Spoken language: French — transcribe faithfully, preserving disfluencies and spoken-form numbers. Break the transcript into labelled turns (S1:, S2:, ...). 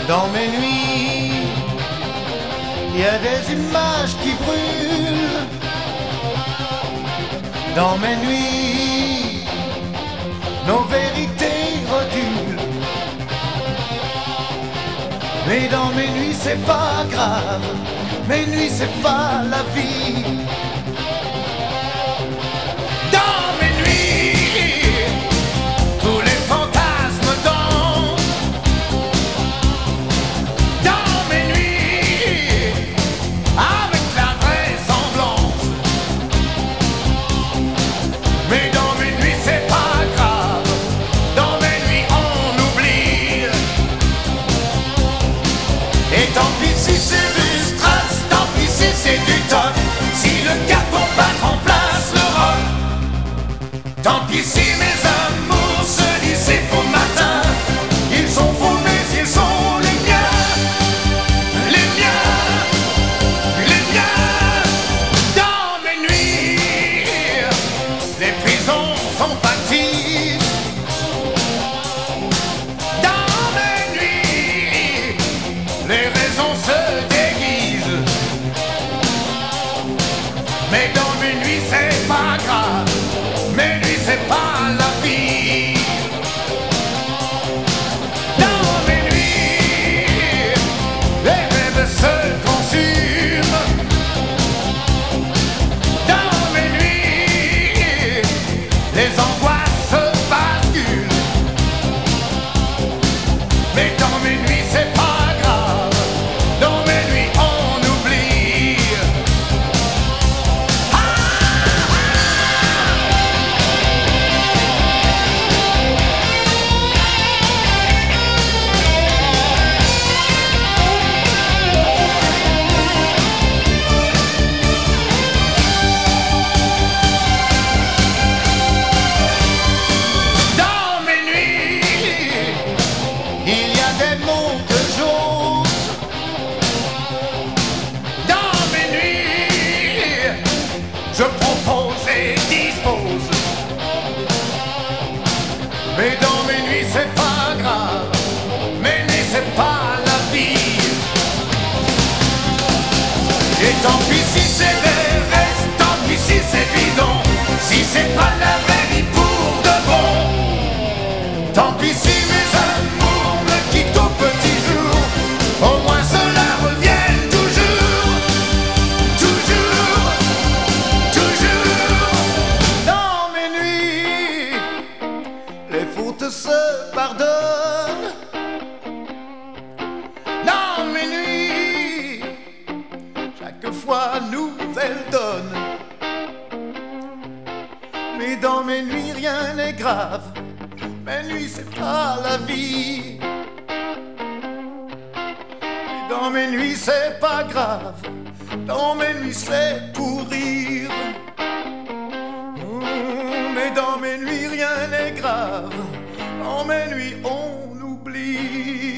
S1: Dans mes nuits, il y a des images qui brûlent. Dans mes nuits, nos vérités reculent. Mais dans mes nuits c'est pas grave, mes nuits c'est pas la vie. Dans mes nuits, tous les fantasmes dansent. Dans mes nuits, avec la vraisemblance. Mais dans mes nuits c'est pas grave, dans mes nuits on oublie. Et tant pis si c'est du strass, tant pis si c'est du top, si le carton pâte remplace le rock. Tant pis si mes amours se disent pour le matin, ils sont faux mais ils sont les miens, les miens, les miens. Dans mes nuits, les prisons sont factices. Dans mes nuits, les raisons se déguisent. Mais dans mes nuits c'est pas grave, mes nuits c'est pas la vie. Dans mes nuits, les rêves se consument. Dans mes nuits, les angoisses se basculent. Mais dans mes nuits c'est pas grave, dans mes nuits on oublie. Ah, ah. Dans mes nuits, il y a des mots que j'ose. Dans mes nuits, je propose et dispose. Mais dans mes nuits c'est pas grave, mes nuits c'est pas la vie. Et tant pis si c'est des restes, tant pis si c'est bidon, si c'est pas la vraie vie pour de bon. Tant pis si mes amours me quittent au petit jour, au moins cela revienne toujours, toujours, toujours. Dans mes nuits, les fautes se pardonnent. Dans mes nuits, chaque fois nouvelle donne. Mais dans mes nuits rien n'est grave, mes nuits c'est pas la vie. Et dans mes nuits c'est pas grave, dans mes nuits c'est pour rire. Mmh, mais dans mes nuits rien n'est grave, dans mes nuits on oublie.